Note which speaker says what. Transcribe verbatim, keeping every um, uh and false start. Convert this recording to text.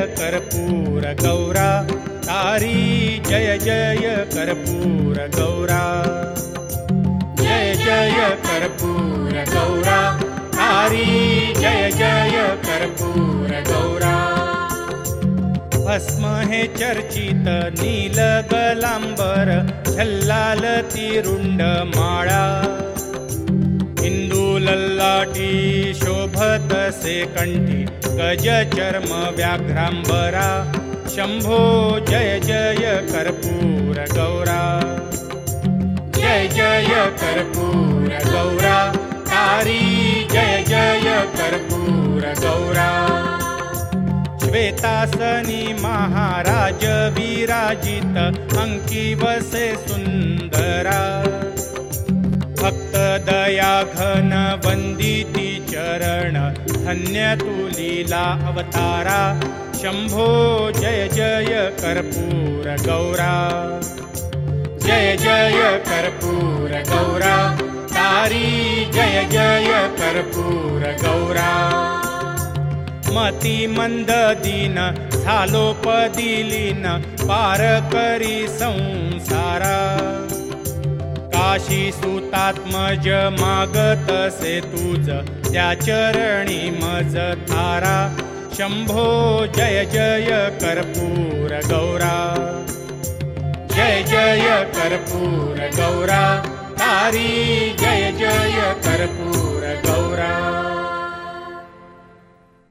Speaker 1: कर्पूर गौरा तारी जय जय कर्पूर गौरा। जय जय कर्पूर गौरा तारी जय जय कर्पूर गौरा। भस्म हे चर्चित नील गलांबर छल्लाल तिरुंड माळा। इंदू लल्लाटी शोभत से कंठी गज चर्म व्याघ्रांबरा। शंभो जय जय कर्पूर गौरा। जय जय कर्पूर गौरा तारी जय जय कर्पूर गौरा। श्वेतासनी महाराज विराजित अंकी वसे सुंदरा। भक्त दया घन वंदिती चरण धन्य तू लीला अवतारा। शंभो जय जय कर्पूर गौरा। जय जय कर्पूर गौरा तारी जय जय कर्पूर गौरा। मती मंद दीन झालो पदिलीन पार करी संसारा। काशी सुतात्मज मागत से तुझ त्या चरणी मज थारा। शंभो जय जय कर्पूर गौरा। जय जय कर्पूर गौरा तारी जय जय कर्पूर गौरा।